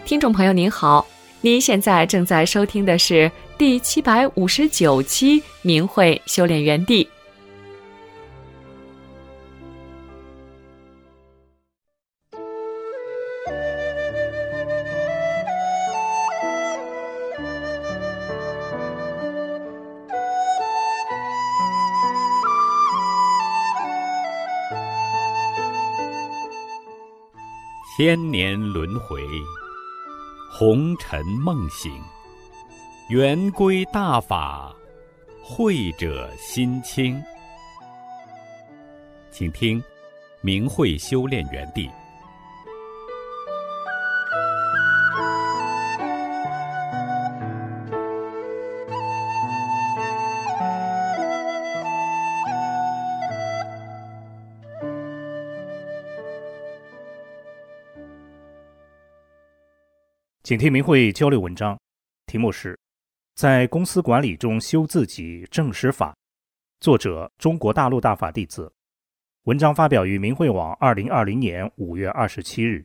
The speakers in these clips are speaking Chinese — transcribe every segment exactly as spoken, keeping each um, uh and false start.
听众朋友您好，您现在正在收听的是第七百五十九期明慧修炼园地。 千年轮回，红尘梦醒，圆归大法，慧者心清。请听明慧修炼园地。 请听明慧交流文章，题目是在公司管理中修自己正实法，作者中国大陆大法弟子。文章发表于明慧网二零二零年五月二十七日。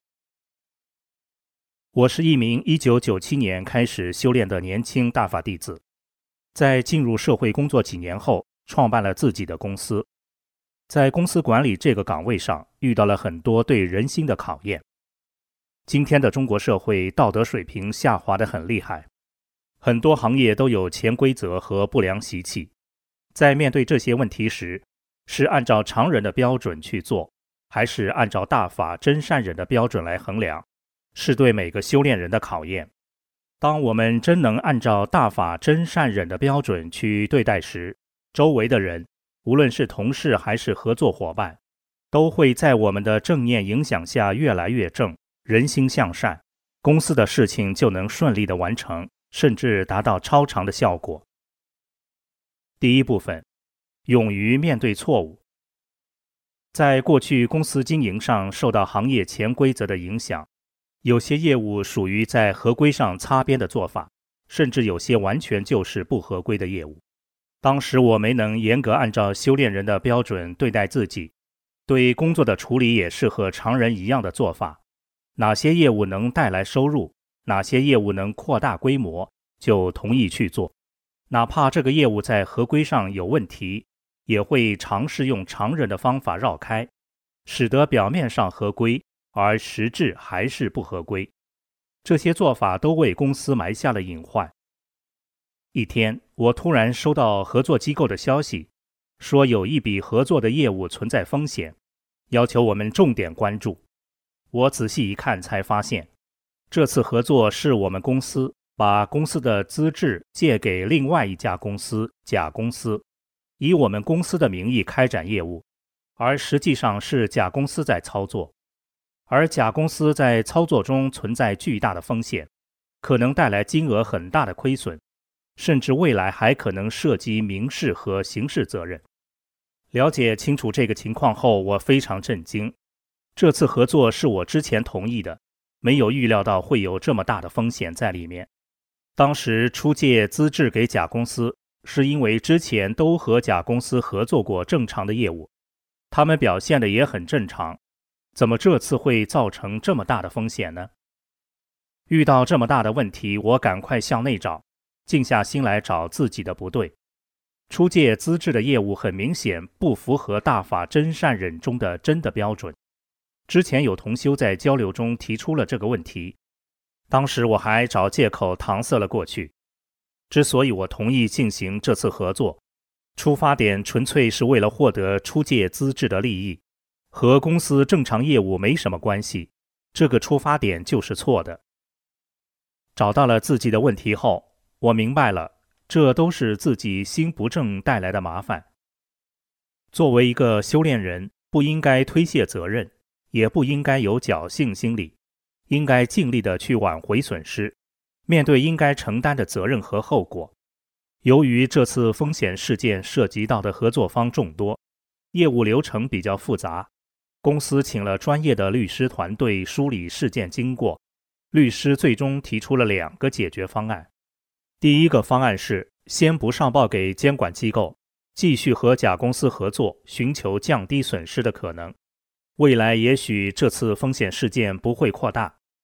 我是一名一九九七年开始修炼的年轻大法弟子，在进入社会工作几年后，创办了自己的公司。在公司管理这个岗位上，遇到了很多对人心的考验。今天的中国社会道德水平下滑得很厉害，很多行业都有潜规则和不良习气。在面对这些问题时，是按照常人的标准去做，还是按照大法真善忍的标准来衡量，是对每个修炼人的考验。当我们真能按照大法真善忍的标准去对待时，周围的人，无论是同事还是合作伙伴，都会在我们的正念影响下越来越正，人心向善，公司的事情就能顺利的完成，甚至达到超常的效果。第一部分，勇于面对错误。在过去公司经营上受到行业潜规则的影响，有些业务属于在合规上擦边的做法，甚至有些完全就是不合规的业务。当时我没能严格按照修炼人的标准对待自己，对工作的处理也是和常人一样的做法。哪些业务能带来收入，哪些业务能扩大规模，就同意去做。哪怕这个业务在合规上有问题，也会尝试用常人的方法绕开，使得表面上合规，而实质还是不合规。这些做法都为公司埋下了隐患。一天，我突然收到合作机构的消息，说有一笔合作的业务存在风险，要求我们重点关注。我仔细一看才发现，这次合作是我们公司把公司的资质借给另外一家公司甲公司，以我们公司的名义开展业务，而实际上是甲公司在操作。而甲公司在操作中存在巨大的风险，可能带来金额很大的亏损，甚至未来还可能涉及民事和刑事责任。了解清楚这个情况后，我非常震惊。这次合作是我之前同意的，没有预料到会有这么大的风险在里面。当时出借资质给甲公司，是因为之前都和甲公司合作过正常的业务，他们表现的也很正常，怎么这次会造成这么大的风险呢？遇到这么大的问题，我赶快向内找，静下心来找自己的不对。出借资质的业务很明显不符合大法真善忍中的真的标准。之前有同修在交流中提出了这个问题，当时我还找借口搪塞了过去。之所以我同意进行这次合作，出发点纯粹是为了获得出借资质的利益，和公司正常业务没什么关系，这个出发点就是错的。找到了自己的问题后，我明白了，这都是自己心不正带来的麻烦。作为一个修炼人，不应该推卸责任，也不应该有侥幸心理，应该尽力地去挽回损失，面对应该承担的责任和后果。由于这次风险事件涉及到的合作方众多，业务流程比较复杂，公司请了专业的律师团队梳理事件经过，律师最终提出了两个解决方案。第一个方案是先不上报给监管机构，继续和甲公司合作，寻求降低损失的可能。未来也许这次风险事件不会扩大，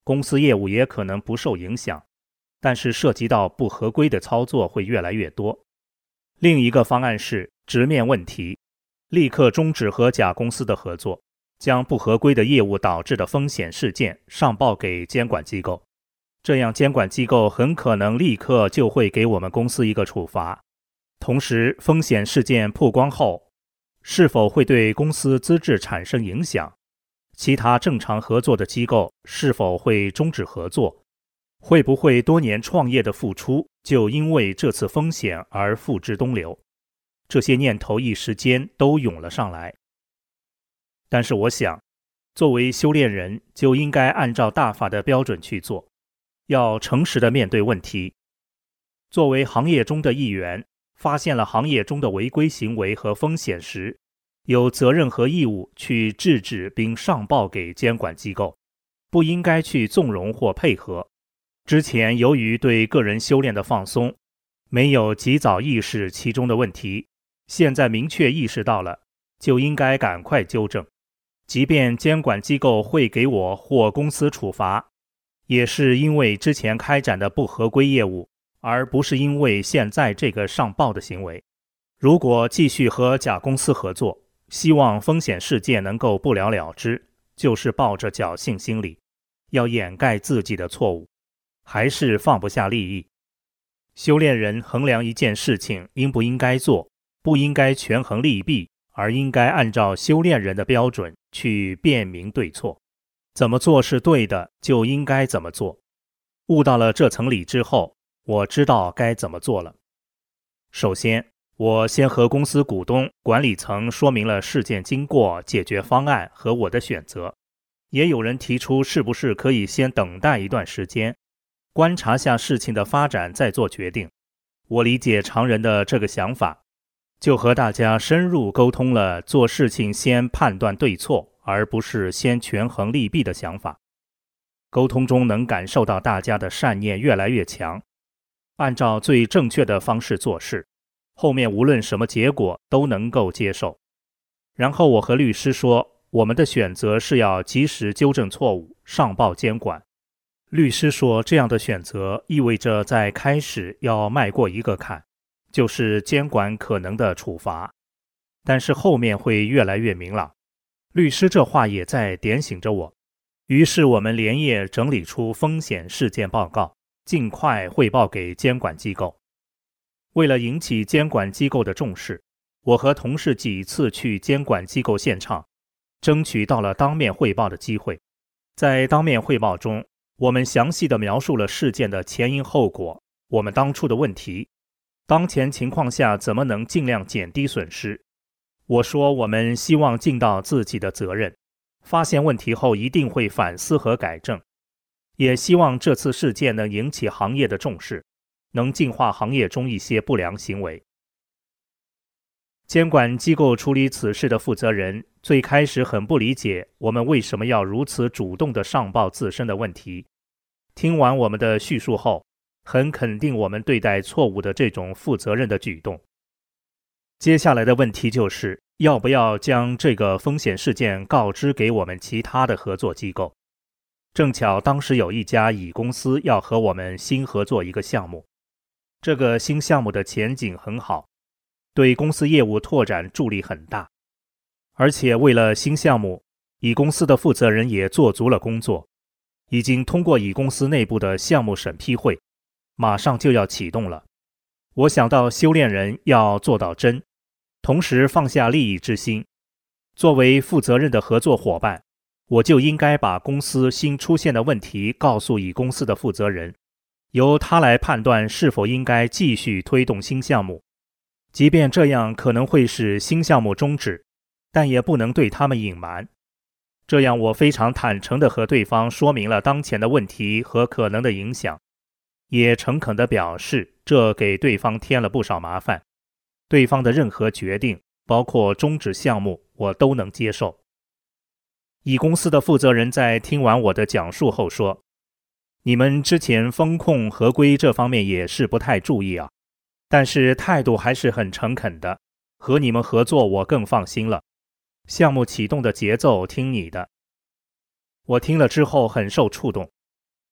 公司业务也可能不受影响，但是涉及到不合规的操作会越来越多。另一个方案是直面问题，立刻终止和甲公司的合作，将不合规的业务导致的风险事件上报给监管机构，这样监管机构很可能立刻就会给我们公司一个处罚。同时，风险事件曝光后，是否会对公司资质产生影响？其他正常合作的机构是否会终止合作？会不会多年创业的付出就因为这次风险而付之东流？这些念头一时间都涌了上来。但是我想，作为修炼人就应该按照大法的标准去做，要诚实地面对问题。作为行业中的一员，发现了行业中的违规行为和风险时，有责任和义务去制止并上报给监管机构，不应该去纵容或配合。之前由于对个人修炼的放松，没有及早意识其中的问题，现在明确意识到了，就应该赶快纠正。即便监管机构会给我或公司处罚，也是因为之前开展的不合规业务，而不是因为现在这个上报的行为。如果继续和甲公司合作，希望风险事件能够不了了之，就是抱着侥幸心理，要掩盖自己的错误，还是放不下利益。修炼人衡量一件事情应不应该做，不应该权衡利弊，而应该按照修炼人的标准去辨明对错。怎么做是对的，就应该怎么做。悟到了这层理之后，我知道该怎么做了。首先，我先和公司股东、管理层说明了事件经过、解决方案和我的选择。也有人提出是不是可以先等待一段时间，观察下事情的发展再做决定。我理解常人的这个想法，就和大家深入沟通了做事情先判断对错，而不是先权衡利弊的想法。沟通中能感受到大家的善念越来越强，按照最正确的方式做事，后面无论什么结果都能够接受。然后我和律师说，我们的选择是要及时纠正错误，上报监管。律师说，这样的选择意味着在开始要迈过一个坎，就是监管可能的处罚，但是后面会越来越明朗。律师这话也在点醒着我。于是我们连夜整理出风险事件报告，尽快汇报给监管机构。为了引起监管机构的重视，我和同事几次去监管机构现场，争取到了当面汇报的机会。在当面汇报中，我们详细地描述了事件的前因后果，我们当初的问题，当前情况下怎么能尽量减低损失。我说我们希望尽到自己的责任，发现问题后一定会反思和改正，也希望这次事件能引起行业的重视，能净化行业中一些不良行为。监管机构处理此事的负责人最开始很不理解我们为什么要如此主动地上报自身的问题。听完我们的叙述后，很肯定我们对待错误的这种负责任的举动。接下来的问题就是要不要将这个风险事件告知给我们其他的合作机构。正巧当时有一家乙公司要和我们新合作一个项目，这个新项目的前景很好，对公司业务拓展助力很大。而且为了新项目，乙公司的负责人也做足了工作，已经通过乙公司内部的项目审批会，马上就要启动了。我想到修炼人要做到真，同时放下利益之心。作为负责任的合作伙伴，我就应该把公司新出现的问题告诉乙公司的负责人，由他来判断是否应该继续推动新项目。即便这样可能会使新项目终止，但也不能对他们隐瞒。这样我非常坦诚地和对方说明了当前的问题和可能的影响，也诚恳地表示这给对方添了不少麻烦。对方的任何决定，包括终止项目，我都能接受。乙公司的负责人在听完我的讲述后说，你们之前风控合规这方面也是不太注意啊，但是态度还是很诚恳的，和你们合作我更放心了。项目启动的节奏听你的。我听了之后很受触动，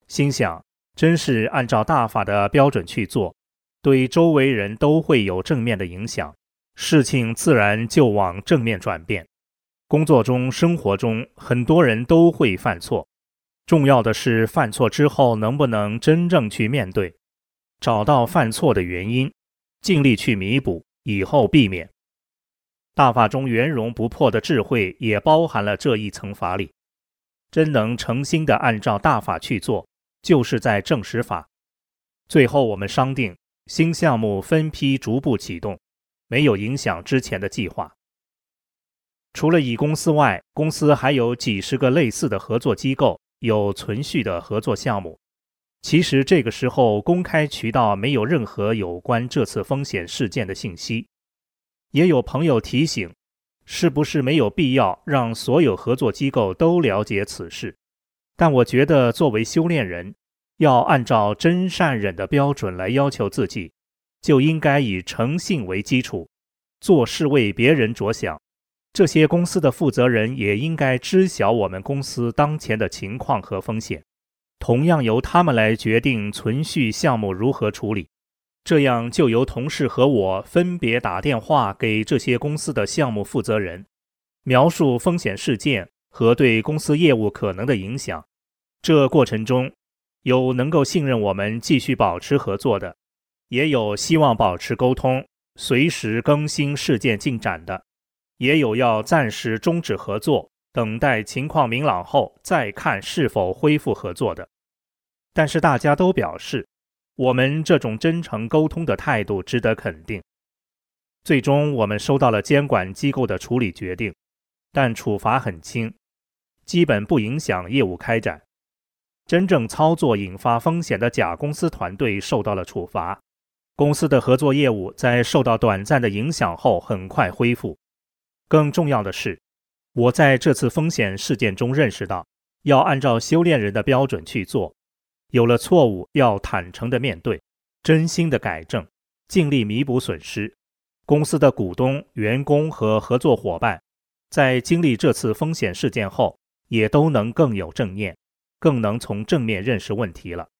心想，真是按照大法的标准去做，对周围人都会有正面的影响，事情自然就往正面转变。工作中、生活中，很多人都会犯错，重要的是犯错之后能不能真正去面对，找到犯错的原因，尽力去弥补，以后避免。大法中圆融不破的智慧也包含了这一层法理。真能诚心地按照大法去做，就是在证实法。最后我们商定，新项目分批逐步启动，没有影响之前的计划。除了乙公司外，公司还有几十个类似的合作机构，有存续的合作项目。其实这个时候公开渠道没有任何有关这次风险事件的信息。也有朋友提醒，是不是没有必要让所有合作机构都了解此事？但我觉得作为修炼人，要按照真善忍的标准来要求自己，就应该以诚信为基础，做事为别人着想。这些公司的负责人也应该知晓我们公司当前的情况和风险，同样由他们来决定存续项目如何处理。这样就由同事和我分别打电话给这些公司的项目负责人，描述风险事件和对公司业务可能的影响。这过程中，有能够信任我们继续保持合作的，也有希望保持沟通，随时更新事件进展的，也有要暂时终止合作，等待情况明朗后再看是否恢复合作的。但是大家都表示，我们这种真诚沟通的态度值得肯定。最终我们收到了监管机构的处理决定，但处罚很轻，基本不影响业务开展。真正操作引发风险的甲公司团队受到了处罚，公司的合作业务在受到短暂的影响后很快恢复。更重要的是，我在这次风险事件中认识到，要按照修炼人的标准去做，有了错误要坦诚地面对，真心地改正，尽力弥补损失。公司的股东、员工和合作伙伴在经历这次风险事件后，也都能更有正念，更能从正面认识问题了。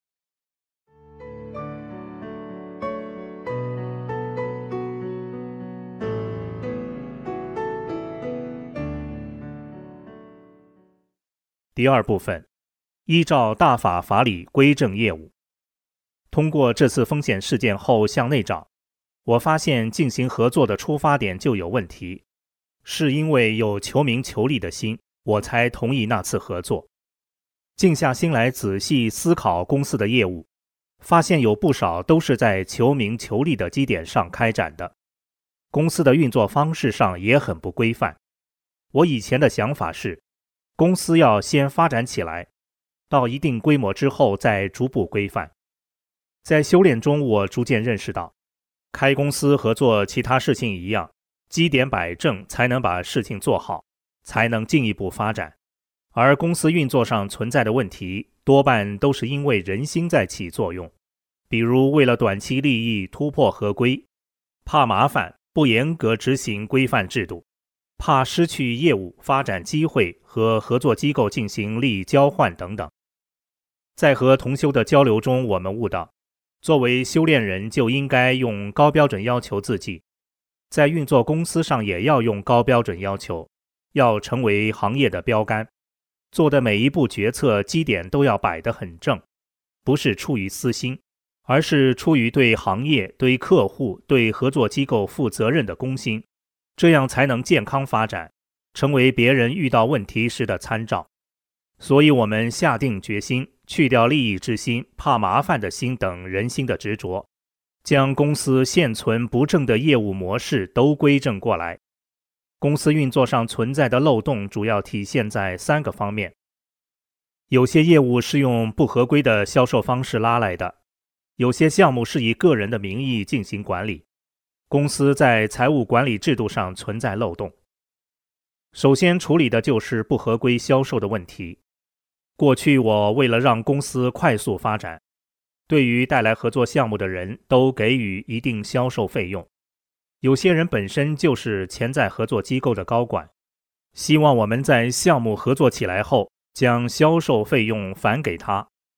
第二部分，依照大法法理归正业务。通过这次风险事件后向内找，我发现进行合作的出发点就有问题，是因为有求名求利的心，我才同意那次合作。静下心来仔细思考公司的业务，发现有不少都是在求名求利的基点上开展的，公司的运作方式上也很不规范。我以前的想法是，公司要先发展起来，到一定规模之后再逐步规范。在修炼中，我逐渐认识到，开公司和做其他事情一样，基点摆正才能把事情做好，才能进一步发展。而公司运作上存在的问题，多半都是因为人心在起作用，比如为了短期利益突破合规，怕麻烦不严格执行规范制度，怕失去业务发展机会和合作机构进行利益交换等等。在和同修的交流中，我们悟到，作为修炼人就应该用高标准要求自己，在运作公司上也要用高标准要求，要成为行业的标杆，做的每一步决策基点都要摆得很正，不是出于私心，而是出于对行业、对客户、对合作机构负责任的公心，这样才能健康发展，成为别人遇到问题时的参照。所以我们下定决心，去掉利益之心、怕麻烦的心等人心的执着，将公司现存不正的业务模式都归正过来。公司运作上存在的漏洞主要体现在三个方面。有些业务是用不合规的销售方式拉来的，有些项目是以个人的名义进行管理，公司在财务管理制度上存在漏洞。首先处理的就是不合规销售的问题。过去我为了让公司快速发展，对于带来合作项目的人都给予一定销售费用。有些人本身就是潜在合作机构的高管，希望我们在项目合作起来后，将销售费用返给他，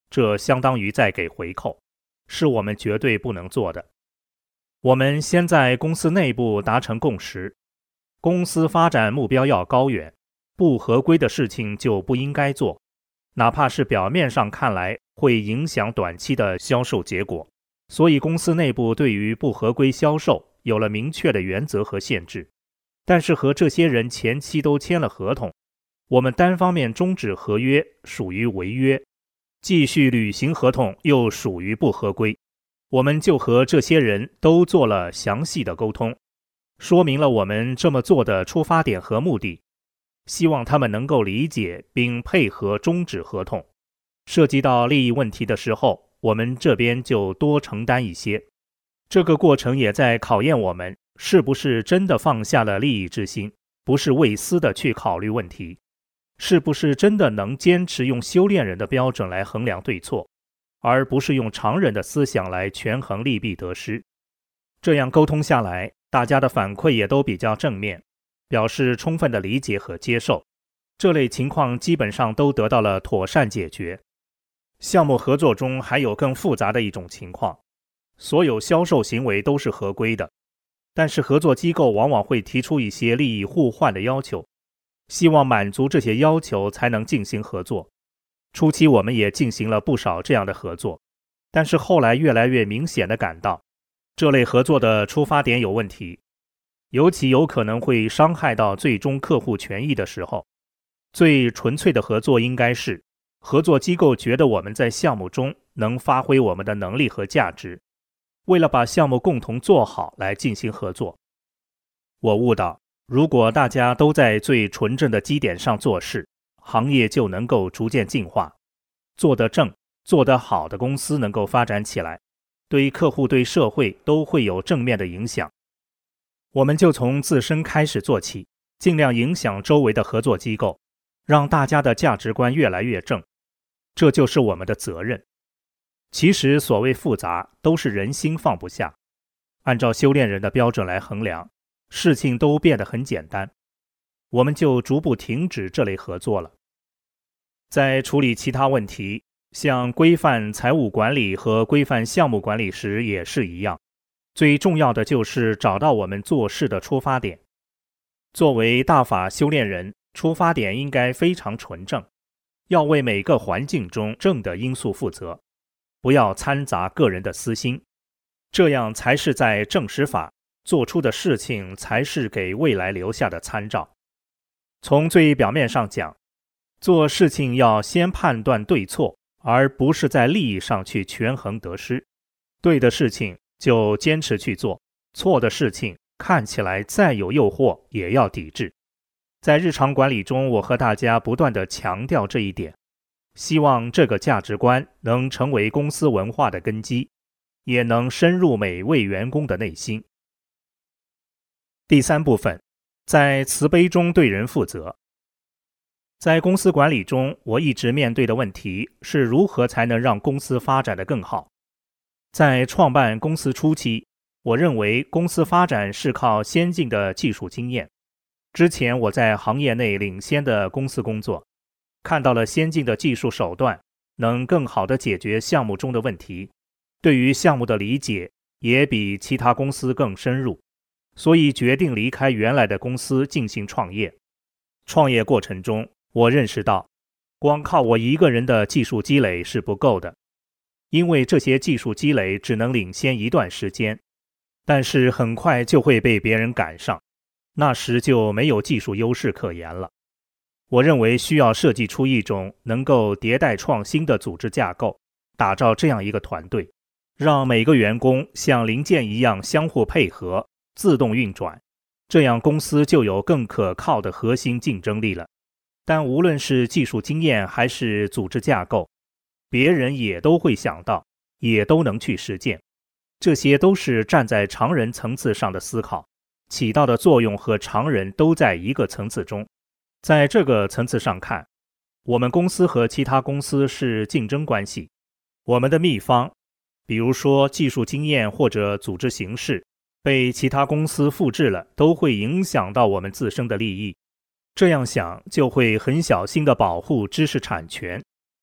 这相当于在给回扣，是我们绝对不能做的。我们先在公司内部达成共识，公司发展目标要高远，不合规的事情就不应该做，哪怕是表面上看来会影响短期的销售结果。所以公司内部对于不合规销售有了明确的原则和限制。但是和这些人前期都签了合同，我们单方面终止合约属于违约，继续履行合同又属于不合规。我们就和这些人都做了详细的沟通，说明了我们这么做的出发点和目的，希望他们能够理解并配合终止合同。涉及到利益问题的时候，我们这边就多承担一些。这个过程也在考验我们是不是真的放下了利益之心，不是为私的去考虑问题，是不是真的能坚持用修炼人的标准来衡量对错，而不是用常人的思想来权衡利弊得失。这样沟通下来，大家的反馈也都比较正面，表示充分的理解和接受。这类情况基本上都得到了妥善解决。项目合作中还有更复杂的一种情况，所有销售行为都是合规的，但是合作机构往往会提出一些利益互换的要求，希望满足这些要求才能进行合作。初期我们也进行了不少这样的合作，但是后来越来越明显地感到，这类合作的出发点有问题，尤其有可能会伤害到最终客户权益的时候。最纯粹的合作应该是合作机构觉得我们在项目中能发挥我们的能力和价值，为了把项目共同做好来进行合作。我悟到，如果大家都在最纯正的基点上做事，行业就能够逐渐进化，做得正、做得好的公司能够发展起来，对客户、对社会都会有正面的影响。我们就从自身开始做起，尽量影响周围的合作机构，让大家的价值观越来越正，这就是我们的责任。其实所谓复杂，都是人心放不下。按照修炼人的标准来衡量，事情都变得很简单，我们就逐步停止这类合作了。在处理其他问题，像规范财务管理和规范项目管理时也是一样，最重要的就是找到我们做事的出发点。作为大法修炼人，出发点应该非常纯正，要为每个环境中正的因素负责，不要掺杂个人的私心，这样才是在正实法做出的事情，才是给未来留下的参照。从最表面上讲，做事情要先判断对错，而不是在利益上去权衡得失。对的事情就坚持去做，错的事情看起来再有诱惑也要抵制。在日常管理中，我和大家不断地强调这一点，希望这个价值观能成为公司文化的根基，也能深入每位员工的内心。第三部分，在慈悲中对人负责。在公司管理中，我一直面对的问题是如何才能让公司发展得更好。在创办公司初期，我认为公司发展是靠先进的技术经验。之前我在行业内领先的公司工作，看到了先进的技术手段能更好地解决项目中的问题，对于项目的理解也比其他公司更深入，所以决定离开原来的公司进行创业。创业过程中，我认识到，光靠我一个人的技术积累是不够的，因为这些技术积累只能领先一段时间，但是很快就会被别人赶上，那时就没有技术优势可言了。我认为需要设计出一种能够迭代创新的组织架构，打造这样一个团队，让每个员工像零件一样相互配合，自动运转，这样公司就有更可靠的核心竞争力了。但无论是技术经验还是组织架构，别人也都会想到，也都能去实践，这些都是站在常人层次上的思考，起到的作用和常人都在一个层次中。在这个层次上看，我们公司和其他公司是竞争关系，我们的秘方，比如说技术经验或者组织形式，被其他公司复制了，都会影响到我们自身的利益。这样想就会很小心地保护知识产权，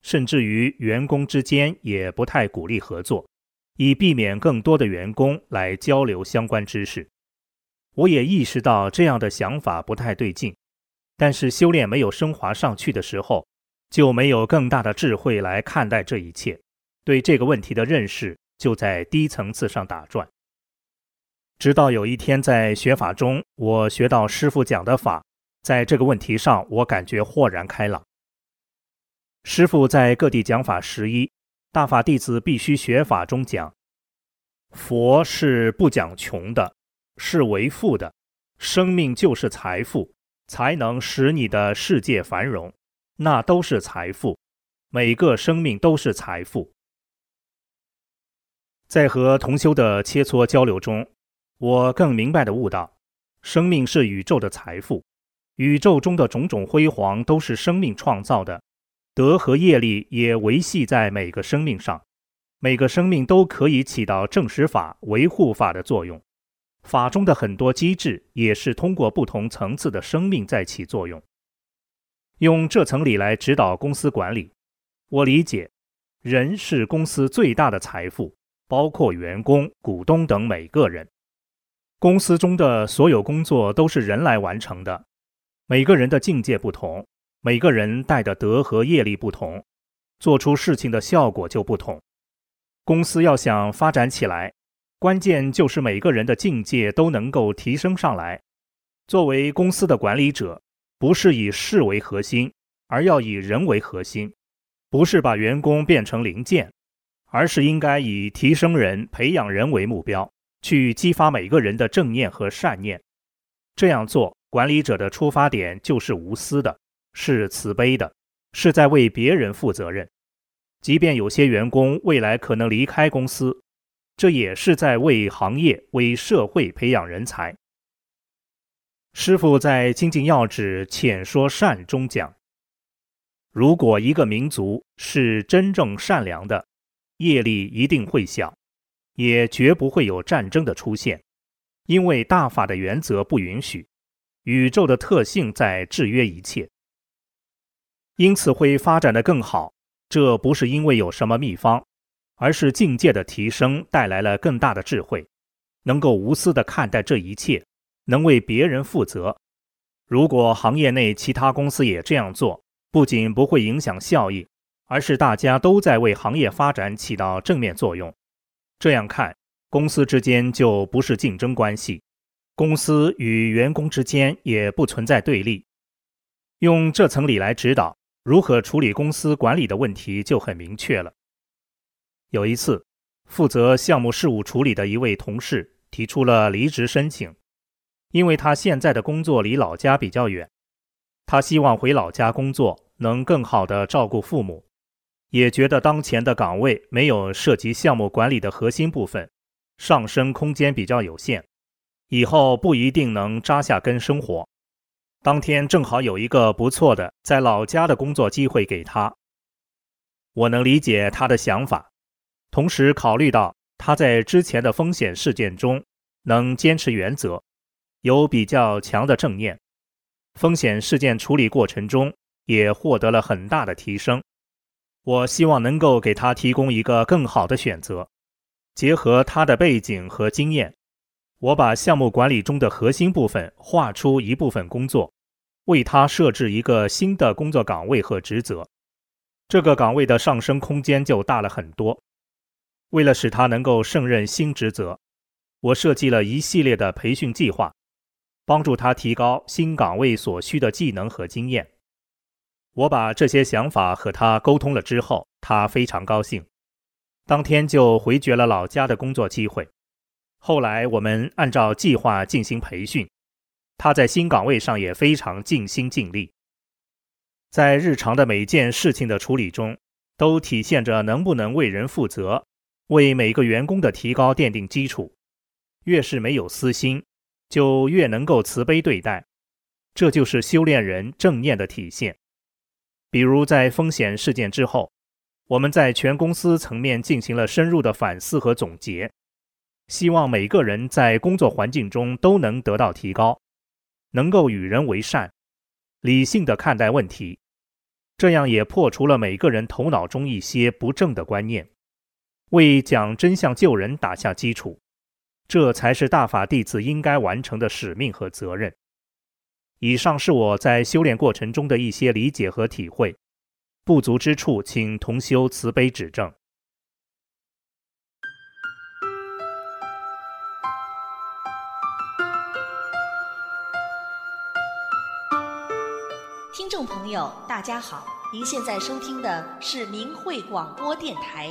甚至于员工之间也不太鼓励合作，以避免更多的员工来交流相关知识。我也意识到这样的想法不太对劲，但是修炼没有升华上去的时候，就没有更大的智慧来看待这一切，对这个问题的认识就在低层次上打转。直到有一天在学法中，我学到师父讲的法，在这个问题上我感觉豁然开朗。师父在各地讲法十一，大法弟子必须学法中讲，佛是不讲穷的，是为富的，生命就是财富，才能使你的世界繁荣，那都是财富，每个生命都是财富。在和同修的切磋交流中，我更明白地悟到，生命是宇宙的财富，宇宙中的种种辉煌都是生命创造的，德和业力也维系在每个生命上，每个生命都可以起到正实法、维护法的作用。法中的很多机制也是通过不同层次的生命在起作用。用这层理来指导公司管理，我理解，人是公司最大的财富，包括员工、股东等每个人。公司中的所有工作都是人来完成的，每个人的境界不同，每个人带的德和业力不同，做出事情的效果就不同。公司要想发展起来，关键就是每个人的境界都能够提升上来。作为公司的管理者，不是以事为核心，而要以人为核心，不是把员工变成零件，而是应该以提升人、培养人为目标，去激发每个人的正念和善念。这样做，管理者的出发点就是无私的，是慈悲的，是在为别人负责任。即便有些员工未来可能离开公司，这也是在为行业、为社会培养人才。师父在《精进要旨浅说善》中讲，如果一个民族是真正善良的，业力一定会小，也绝不会有战争的出现，因为大法的原则不允许，宇宙的特性在制约一切，因此会发展得更好。这不是因为有什么秘方，而是境界的提升带来了更大的智慧，能够无私地看待这一切，能为别人负责。如果行业内其他公司也这样做，不仅不会影响效益，而是大家都在为行业发展起到正面作用。这样看，公司之间就不是竞争关系，公司与员工之间也不存在对立。用这层理来指导如何处理公司管理的问题就很明确了。有一次，负责项目事务处理的一位同事提出了离职申请，因为他现在的工作离老家比较远，他希望回老家工作，能更好地照顾父母，也觉得当前的岗位没有涉及项目管理的核心部分，上升空间比较有限，以后不一定能扎下根生活。当天正好有一个不错的在老家的工作机会给他，我能理解他的想法，同时考虑到他在之前的风险事件中能坚持原则，有比较强的正念，风险事件处理过程中也获得了很大的提升。我希望能够给他提供一个更好的选择，结合他的背景和经验，我把项目管理中的核心部分划出一部分工作，为他设置一个新的工作岗位和职责，这个岗位的上升空间就大了很多。为了使他能够胜任新职责，我设计了一系列的培训计划，帮助他提高新岗位所需的技能和经验。我把这些想法和他沟通了之后，他非常高兴，当天就回绝了老家的工作机会。后来我们按照计划进行培训，他在新岗位上也非常尽心尽力。在日常的每件事情的处理中，都体现着能不能为人负责，为每个员工的提高奠定基础。越是没有私心，就越能够慈悲对待，这就是修炼人正念的体现。比如在风险事件之后，我们在全公司层面进行了深入的反思和总结，希望每个人在工作环境中都能得到提高，能够与人为善，理性地看待问题。 这样也破除了每个人头脑中一些不正的观念，为讲真相救人打下基础。这才是大法弟子应该完成的使命和责任。以上是我在修炼过程中的一些理解和体会，不足之处请同修慈悲指正。 听众朋友大家好，您现在收听的是明慧广播电台。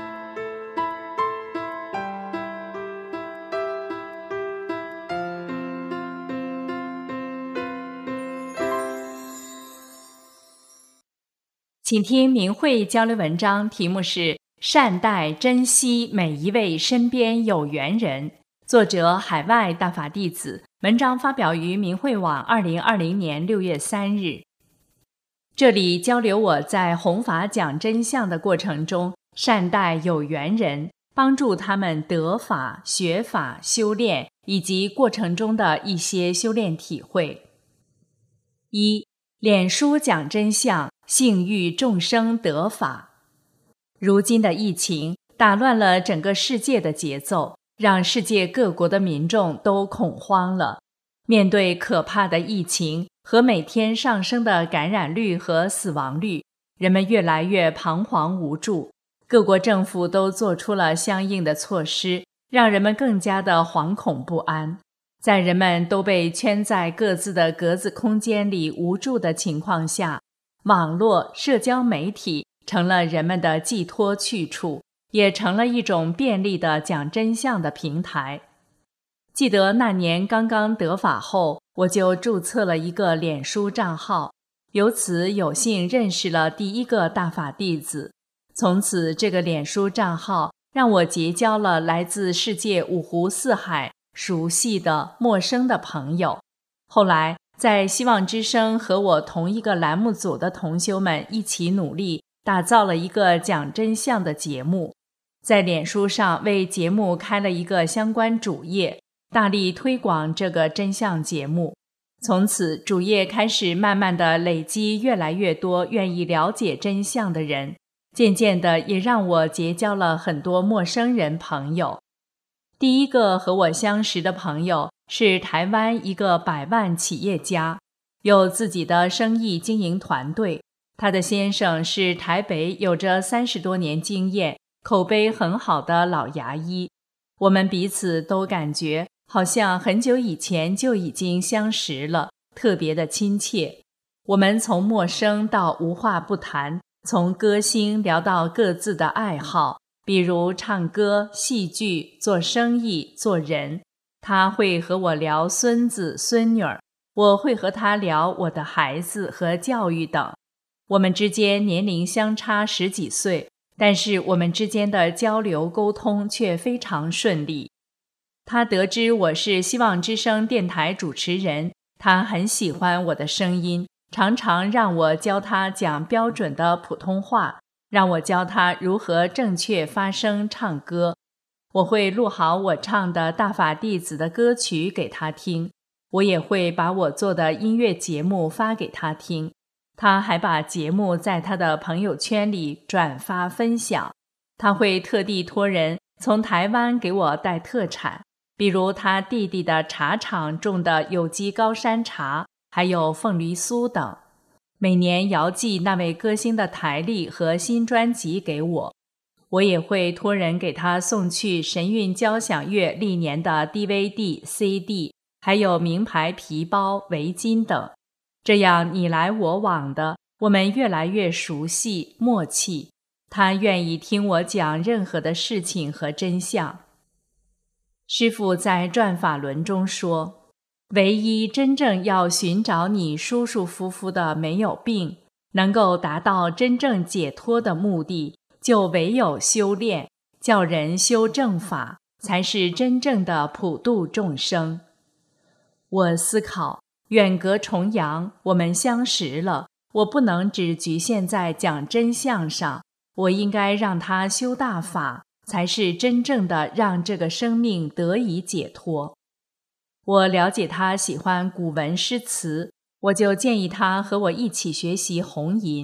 请听明慧交流文章，题目是善待珍惜每一位身边有缘人，作者海外大法弟子，文章发表于明慧网二零二零年六月三日。这里交流我在弘法讲真相的过程中，善待有缘人，帮助他们得法、学法、修炼，以及过程中的一些修炼体会。一、脸书讲真相，幸欲众生得法。如今的疫情打乱了整个世界的节奏，让世界各国的民众都恐慌了。面对可怕的疫情和每天上升的感染率和死亡率，人们越来越彷徨无助。各国政府都做出了相应的措施，让人们更加的惶恐不安。在人们都被圈在各自的格子空间里无助的情况下，网络社交媒体成了人们的寄托去处，也成了一种便利的讲真相的平台。记得那年刚刚得法后，我就注册了一个脸书账号，由此有幸认识了第一个大法弟子。从此这个脸书账号让我结交了来自世界五湖四海熟悉的陌生的朋友。后来在希望之声和我同一个栏目组的同修们一起努力，打造了一个讲真相的节目，在脸书上为节目开了一个相关主页，大力推广这个真相节目。从此主页开始慢慢地累积越来越多愿意了解真相的人，渐渐的也让我结交了很多陌生人朋友。第一个和我相识的朋友是台湾一个百万企业家，有自己的生意经营团队。他的先生是台北有着三十多年经验、口碑很好的老牙医。我们彼此都感觉好像很久以前就已经相识了，特别的亲切。我们从陌生到无话不谈，从歌星聊到各自的爱好，比如唱歌、戏剧、做生意、做人。他会和我聊孙子孙女儿，我会和他聊我的孩子和教育等。我们之间年龄相差十几岁，但是我们之间的交流沟通却非常顺利。他得知我是希望之声电台主持人，他很喜欢我的声音，常常让我教他讲标准的普通话，让我教他如何正确发声唱歌。我会录好我唱的大法弟子的歌曲给他听，我也会把我做的音乐节目发给他听。他还把节目在他的朋友圈里转发分享。他会特地托人从台湾给我带特产，比如他弟弟的茶厂种的有机高山茶，还有凤梨酥等。每年遥寄那位歌星的台历和新专辑给我。我也会托人给他送去神韵交响乐历年的 D V D、C D， 还有名牌皮包、围巾等。这样你来我往的，我们越来越熟悉默契。他愿意听我讲任何的事情和真相。师父在转法轮中说，唯一真正要寻找你舒舒服服的没有病，能够达到真正解脱的目的，就唯有修炼，叫人修正法，才是真正的普度众生。我思考，远隔重洋，我们相识了，我不能只局限在讲真相上，我应该让他修大法，才是真正的让这个生命得以解脱。我了解他喜欢古文诗词，我就建议他和我一起学习红吟。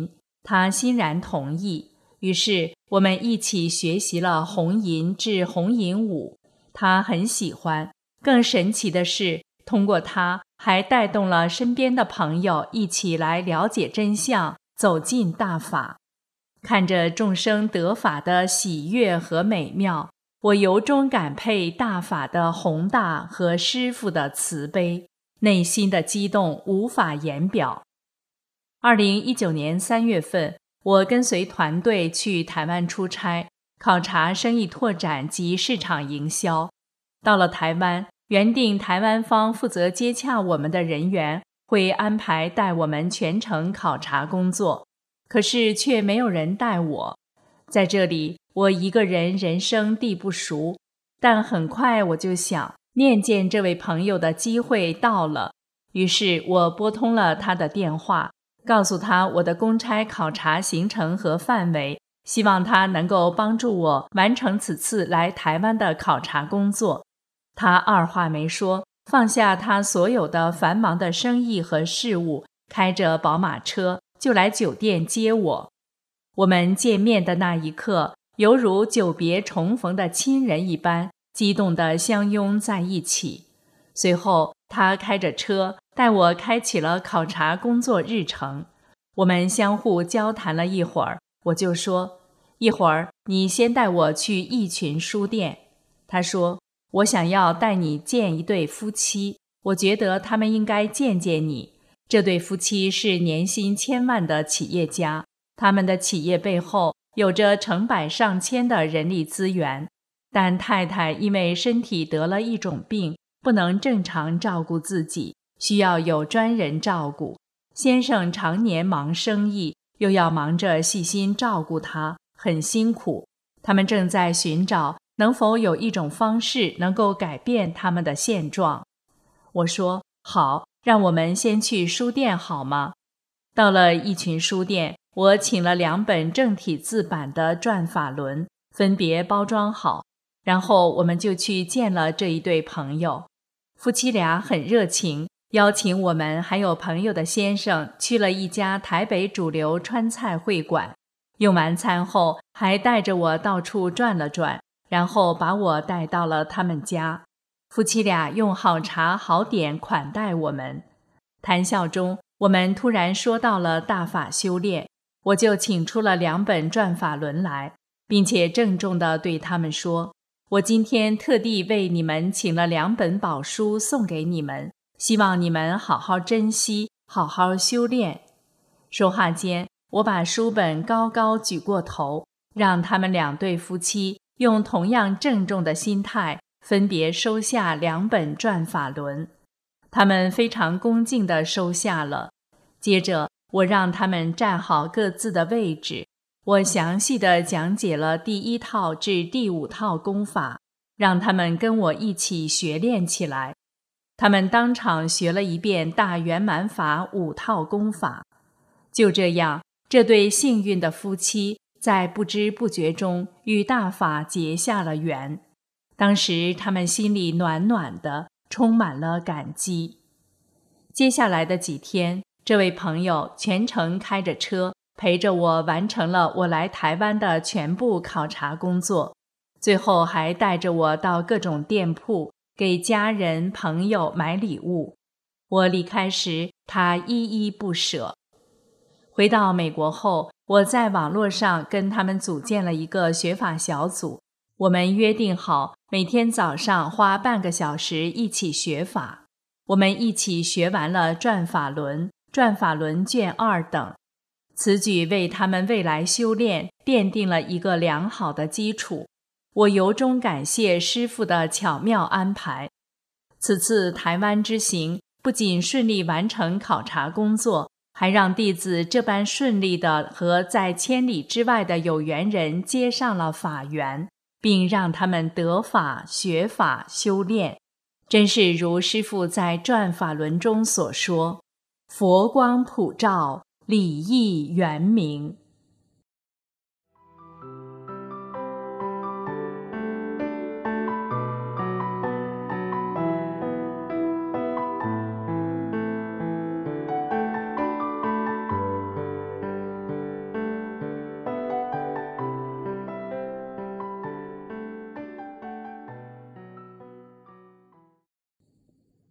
他欣然同意。于是我们一起学习了红银至红银舞，他很喜欢。更神奇的是，通过他还带动了身边的朋友一起来了解真相，走进大法。看着众生得法的喜悦和美妙，我由衷感佩大法的宏大和师父的慈悲，内心的激动无法言表。二零一九年三月份，我跟随团队去台湾出差，考察生意拓展及市场营销。到了台湾，原定台湾方负责接洽我们的人员会安排带我们全程考察工作，可是却没有人带我。在这里，我一个人人生地不熟，但很快我就想，面见这位朋友的机会到了。于是我拨通了他的电话，告诉他我的公差考察行程和范围，希望他能够帮助我完成此次来台湾的考察工作。他二话没说，放下他所有的繁忙的生意和事务，开着宝马车就来酒店接我。我们见面的那一刻，犹如久别重逢的亲人一般，激动地相拥在一起。随后他开着车带我开启了考察工作日程。我们相互交谈了一会儿，我就说，一会儿你先带我去一群书店。他说，我想要带你见一对夫妻，我觉得他们应该见见你。这对夫妻是年薪千万的企业家，他们的企业背后有着成百上千的人力资源，但太太因为身体得了一种病，不能正常照顾自己，需要有专人照顾。先生常年忙生意，又要忙着细心照顾他，很辛苦。他们正在寻找能否有一种方式能够改变他们的现状。我说，好，让我们先去书店好吗？到了一群书店，我请了两本正体字版的转法轮，分别包装好，然后我们就去见了这一对朋友。夫妻俩很热情，邀请我们还有朋友的先生去了一家台北主流川菜会馆。用完餐后，还带着我到处转了转，然后把我带到了他们家。夫妻俩用好茶好点款待我们。谈笑中，我们突然说到了大法修炼，我就请出了两本转法轮来，并且郑重地对他们说，我今天特地为你们请了两本宝书送给你们，希望你们好好珍惜，好好修炼。说话间，我把书本高高举过头，让他们两对夫妻用同样郑重的心态分别收下两本转法轮。他们非常恭敬地收下了。接着我让他们站好各自的位置，我详细地讲解了第一套至第五套功法，让他们跟我一起学练起来。他们当场学了一遍大圆满法五套功法。就这样，这对幸运的夫妻在不知不觉中与大法结下了缘。当时他们心里暖暖的，充满了感激。接下来的几天，这位朋友全程开着车陪着我完成了我来台湾的全部考察工作，最后还带着我到各种店铺给家人朋友买礼物。我离开时，他依依不舍。回到美国后，我在网络上跟他们组建了一个学法小组，我们约定好每天早上花半个小时一起学法。我们一起学完了转法轮、转法轮卷二等，此举为他们未来修炼奠定了一个良好的基础。我由衷感谢师父的巧妙安排。此次台湾之行不仅顺利完成考察工作，还让弟子这般顺利地和在千里之外的有缘人接上了法缘，并让他们得法、学法、修炼。真是如师父在转法轮中所说，佛光普照，理义圆明。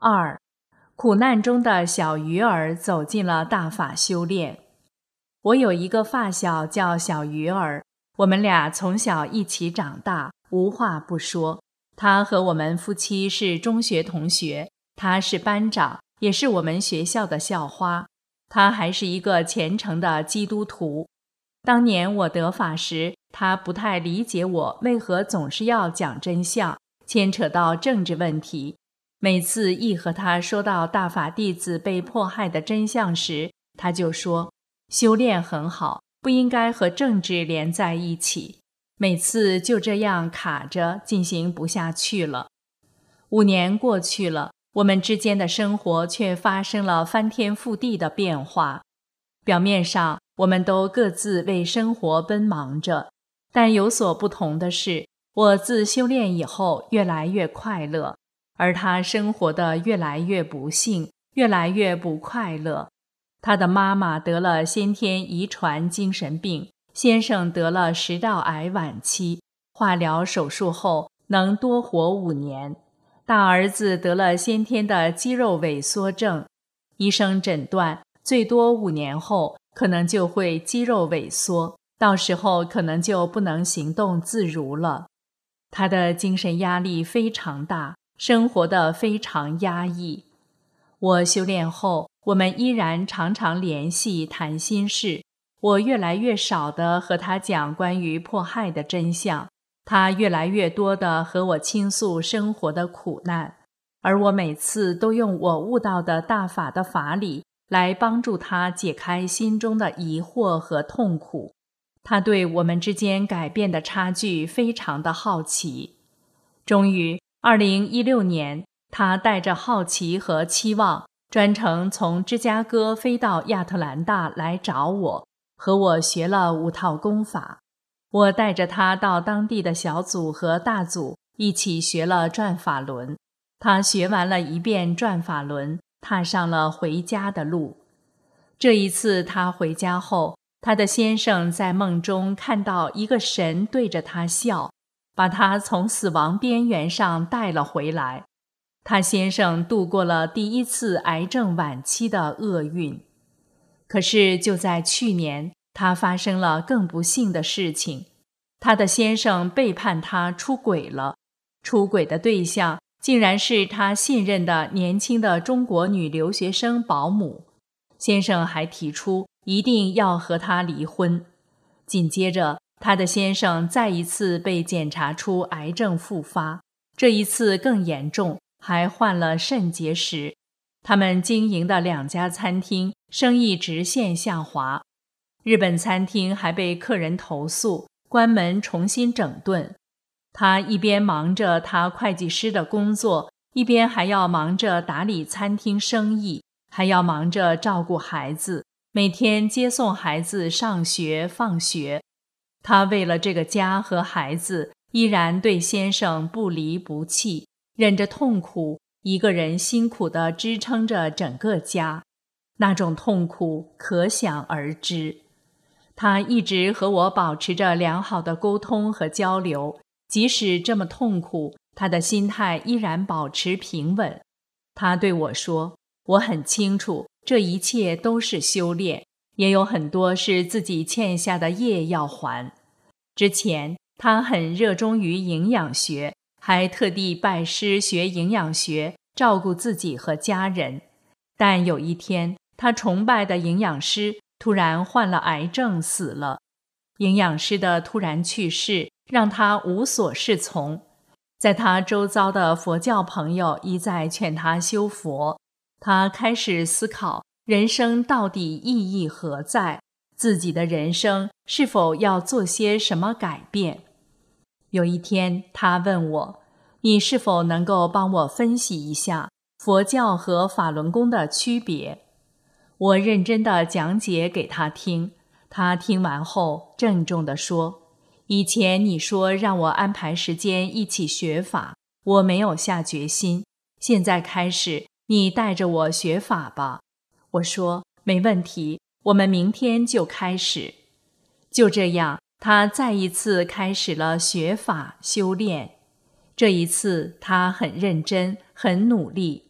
二，苦难中的小鱼儿走进了大法修炼。我有一个发小叫小鱼儿，我们俩从小一起长大，无话不说。他和我们夫妻是中学同学，他是班长，也是我们学校的校花。他还是一个虔诚的基督徒。当年我得法时，他不太理解我为何总是要讲真相，牵扯到政治问题。每次一和他说到大法弟子被迫害的真相时，他就说修炼很好，不应该和政治连在一起。每次就这样卡着进行不下去了。五年过去了，我们之间的生活却发生了翻天覆地的变化。表面上我们都各自为生活奔忙着，但有所不同的是，我自修炼以后越来越快乐，而他生活的越来越不幸，越来越不快乐。他的妈妈得了先天遗传精神病，先生得了食道癌晚期，化疗手术后能多活五年。大儿子得了先天的肌肉萎缩症，医生诊断最多五年后可能就会肌肉萎缩，到时候可能就不能行动自如了。他的精神压力非常大，生活得非常压抑。我修炼后，我们依然常常联系谈心事，我越来越少地和他讲关于迫害的真相，他越来越多地和我倾诉生活的苦难，而我每次都用我悟到的大法的法理来帮助他解开心中的疑惑和痛苦。他对我们之间改变的差距非常的好奇。终于二零一六年，他带着好奇和期望，专程从芝加哥飞到亚特兰大来找我，和我学了五套功法。我带着他到当地的小组和大组一起学了转法轮。他学完了一遍转法轮，踏上了回家的路。这一次他回家后，他的先生在梦中看到一个神对着他笑，把他从死亡边缘上带了回来。他先生度过了第一次癌症晚期的厄运。可是就在去年，他发生了更不幸的事情。他的先生背叛他出轨了，出轨的对象竟然是他信任的年轻的中国女留学生保姆。先生还提出一定要和他离婚。紧接着，他的先生再一次被检查出癌症复发，这一次更严重，还患了肾结石。他们经营的两家餐厅生意直线下滑，日本餐厅还被客人投诉，关门重新整顿。他一边忙着他会计师的工作，一边还要忙着打理餐厅生意，还要忙着照顾孩子，每天接送孩子上学放学。他为了这个家和孩子，依然对先生不离不弃，忍着痛苦，一个人辛苦地支撑着整个家，那种痛苦可想而知。他一直和我保持着良好的沟通和交流，即使这么痛苦，他的心态依然保持平稳。他对我说，我很清楚，这一切都是修炼，也有很多是自己欠下的业要还。之前他很热衷于营养学，还特地拜师学营养学，照顾自己和家人。但有一天，他崇拜的营养师突然患了癌症死了。营养师的突然去世让他无所适从，在他周遭的佛教朋友一再劝他修佛，他开始思考人生到底意义何在，自己的人生是否要做些什么改变。有一天他问我，你是否能够帮我分析一下佛教和法轮功的区别？我认真地讲解给他听，他听完后郑重地说，以前你说让我安排时间一起学法，我没有下决心，现在开始你带着我学法吧。我说没问题，我们明天就开始。就这样，他再一次开始了学法修炼。这一次他很认真，很努力。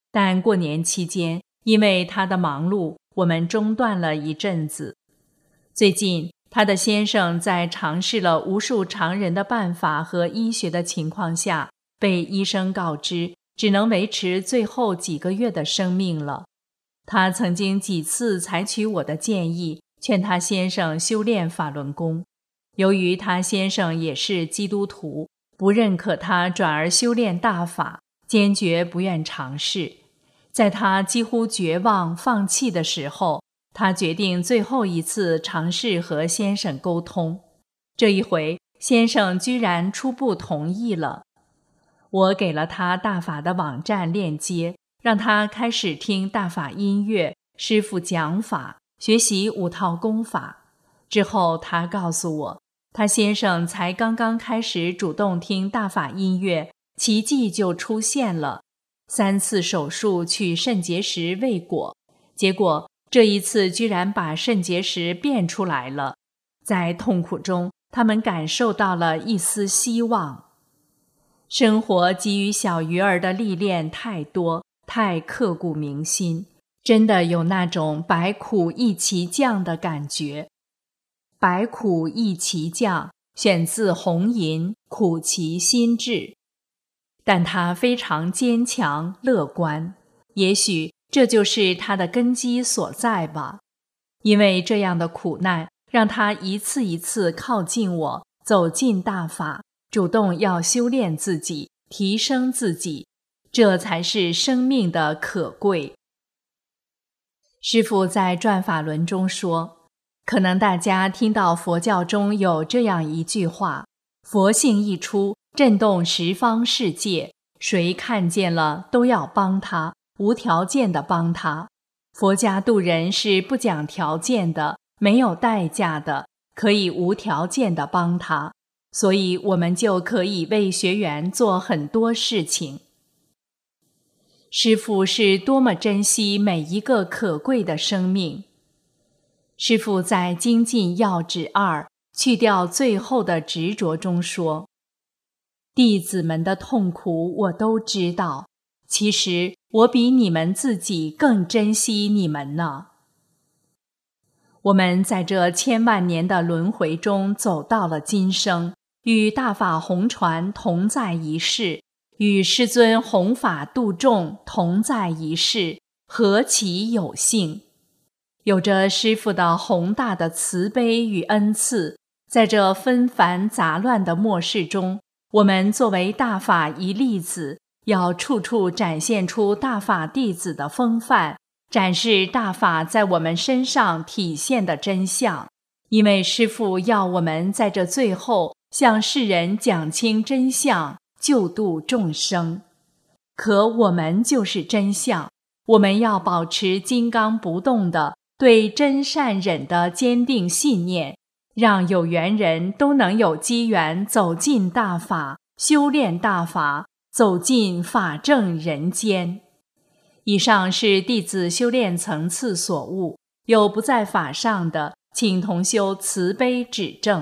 但过年期间，因为他的忙碌，我们中断了一阵子。最近，他的先生在尝试了无数常人的办法和医学的情况下，被医生告知只能维持最后几个月的生命了。他曾经几次采取我的建议，劝他先生修炼法轮功。由于他先生也是基督徒，不认可他转而修炼大法，坚决不愿尝试。在他几乎绝望放弃的时候，他决定最后一次尝试和先生沟通。这一回，先生居然初步同意了。我给了他大法的网站链接，让他开始听大法音乐、师父讲法，学习五套功法。之后他告诉我，他先生才刚刚开始主动听大法音乐，奇迹就出现了。三次手术取肾结石未果，结果这一次居然把肾结石变出来了。在痛苦中，他们感受到了一丝希望。生活给予小鱼儿的历练太多，太刻骨铭心，真的有那种百苦一齐降的感觉。百苦一齐降选自红吟《苦其心志》，但他非常坚强乐观，也许这就是他的根基所在吧。因为这样的苦难，让他一次一次靠近我，走进大法，主动要修炼自己，提升自己，这才是生命的可贵。师父在转法轮中说，可能大家听到佛教中有这样一句话，佛性一出，震动十方世界，谁看见了都要帮他，无条件的帮他。佛家度人是不讲条件的，没有代价的，可以无条件的帮他，所以我们就可以为学员做很多事情。师父是多么珍惜每一个可贵的生命。师父在精进要旨二去掉最后的执着中说，弟子们的痛苦我都知道，其实我比你们自己更珍惜你们呢。我们在这千万年的轮回中走到了今生，与大法红传同在一世，与师尊弘法度众同在一世，何其有幸！有着师父的宏大的慈悲与恩赐，在这纷繁杂乱的末世中，我们作为大法一粒子，要处处展现出大法弟子的风范，展示大法在我们身上体现的真相。因为师父要我们在这最后向世人讲清真相，救度众生。可我们就是真相，我们要保持金刚不动的对真善忍的坚定信念，让有缘人都能有机缘走进大法，修炼大法，走进法正人间。以上是弟子修炼层次所悟，有不在法上的，请同修慈悲指正。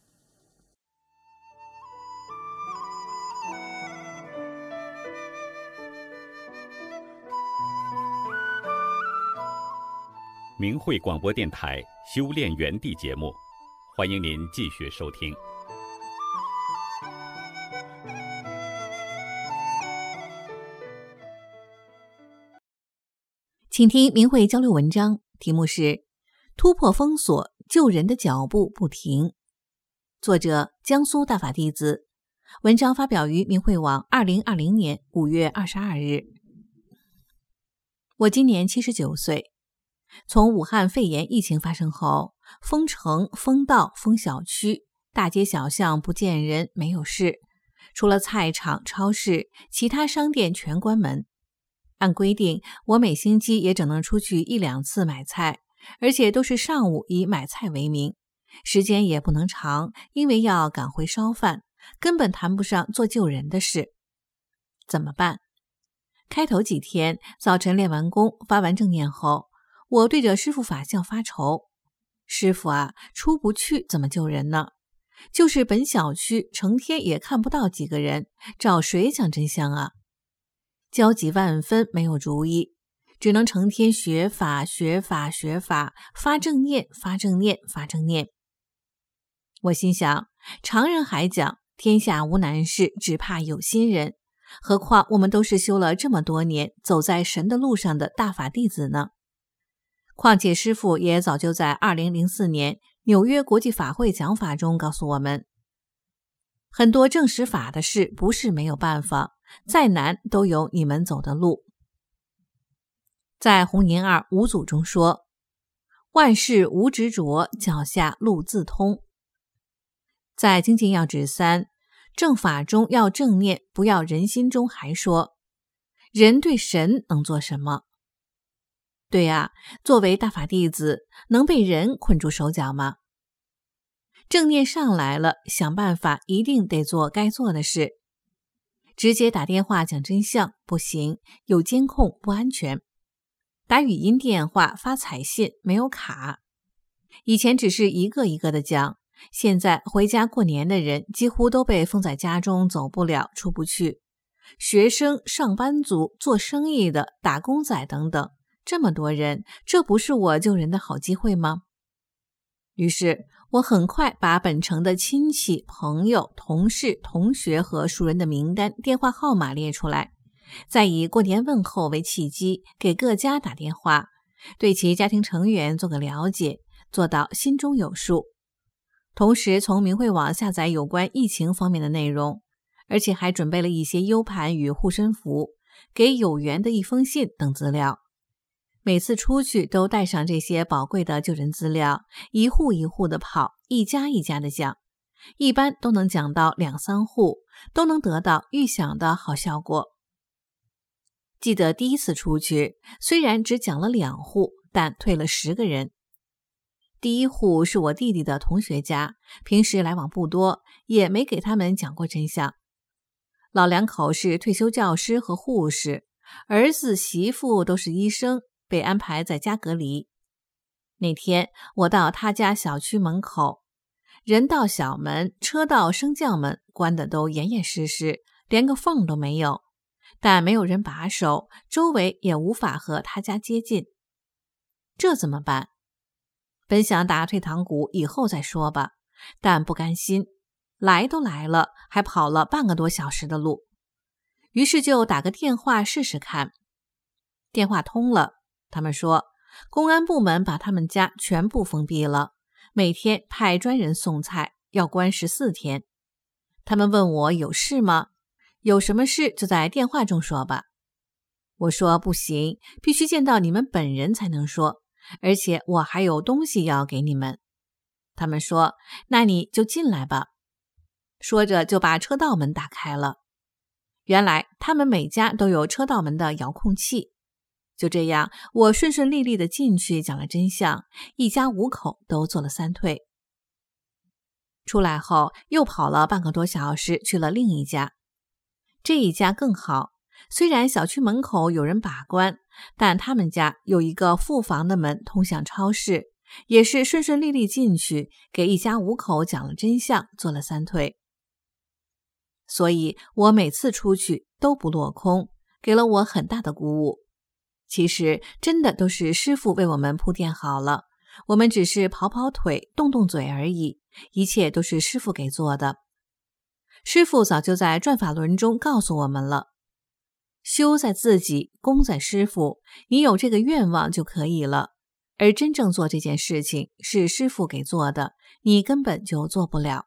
明慧广播电台修炼园地节目，欢迎您继续收听。 请听明慧交流文章，题目是突破封锁，救人的脚步不停。作者江苏大法弟子，文章发表于明慧网二零二零年五月二十二日。我今年七十九岁，从武汉肺炎疫情发生后，封城、封道、封小区，大街小巷不见人，没有事，除了菜场、超市，其他商店全关门。按规定，我每星期也只能出去一两次买菜，而且都是上午以买菜为名，时间也不能长，因为要赶回烧饭，根本谈不上做救人的事。怎么办？开头几天，早晨练完功，发完正念后，我对着师父法相发愁。师父啊，出不去怎么救人呢？就是本小区成天也看不到几个人，找谁讲真相啊？ 焦急万分，没有主意，只能成天学法学法学法，发正念发正念发正念。我心想，常人还讲天下无难事，只怕有心人，何况我们都是修了这么多年，走在神的路上的大法弟子呢？况且师父也早就在二零零四年纽约国际法会讲法中告诉我们，很多证实法的事不是没有办法，再难都有你们走的路。在弘宁二五祖中说，万事无执着，脚下路自通。在精进要旨三，正法中要正念，不要人心中，还说人对神能做什么？对呀，作为大法弟子，能被人捆住手脚吗？正念上来了，想办法一定得做该做的事。直接打电话讲真相不行，有监控不安全。打语音电话发彩信没有卡。以前只是一个一个的讲，现在回家过年的人几乎都被封在家中，走不了出不去。学生、上班族、做生意的、打工仔等等，这么多人，这不是我救人的好机会吗？于是我很快把本城的亲戚、朋友、同事、同学和熟人的名单、电话号码列出来，再以过年问候为契机，给各家打电话，对其家庭成员做个了解，做到心中有数。同时从明慧网下载有关疫情方面的内容，而且还准备了一些 U 盘与护身符，给有缘的一封信等资料。每次出去都带上这些宝贵的救人资料，一户一户的跑，一家一家的讲，一般都能讲到两三户，都能得到预想的好效果。记得第一次出去，虽然只讲了两户，但退了十个人。第一户是我弟弟的同学家，平时来往不多，也没给他们讲过真相。老两口是退休教师和护士，儿子媳妇都是医生，被安排在家隔离。那天我到他家小区门口，人到小门，车到升降门，关的都严严实实，连个缝都没有，但没有人把守，周围也无法和他家接近。这怎么办？本想打退堂鼓，以后再说吧，但不甘心，来都来了，还跑了半个多小时的路，于是就打个电话试试看。电话通了，他们说公安部门把他们家全部封闭了，每天派专人送菜，要关十四天。他们问我有事吗？有什么事就在电话中说吧。我说不行，必须见到你们本人才能说，而且我还有东西要给你们。他们说那你就进来吧。说着就把车道门打开了。原来他们每家都有车道门的遥控器。就这样，我顺顺利利的进去讲了真相，一家五口都做了三退。出来后又跑了半个多小时去了另一家。这一家更好，虽然小区门口有人把关，但他们家有一个副房的门通向超市，也是顺顺利利进去，给一家五口讲了真相，做了三退。所以我每次出去都不落空，给了我很大的鼓舞。其实真的都是师父为我们铺垫好了，我们只是跑跑腿动动嘴而已，一切都是师父给做的。师父早就在转法轮中告诉我们了，修在自己，功在师父，你有这个愿望就可以了，而真正做这件事情是师父给做的，你根本就做不了。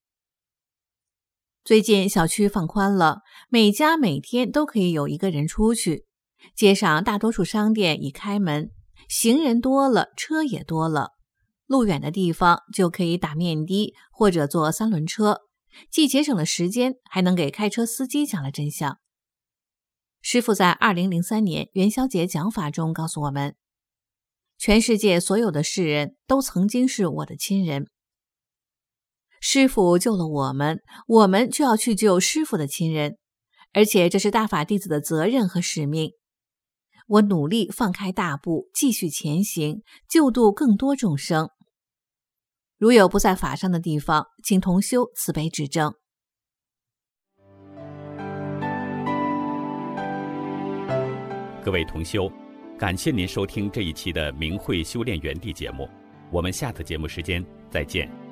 最近小区放宽了，每家每天都可以有一个人出去，街上大多数商店已开门，行人多了，车也多了，路远的地方就可以打面的或者坐三轮车，既节省了时间，还能给开车司机讲了真相。师父在二零零三年元宵节讲法中告诉我们，全世界所有的世人都曾经是我的亲人。师父救了我们，我们就要去救师父的亲人，而且这是大法弟子的责任和使命。我努力放开大步，继续前行，救度更多众生。如有不在法上的地方，请同修慈悲指正。 各位同修，感谢您收听这一期的明慧修炼园地节目，我们下次节目时间再见。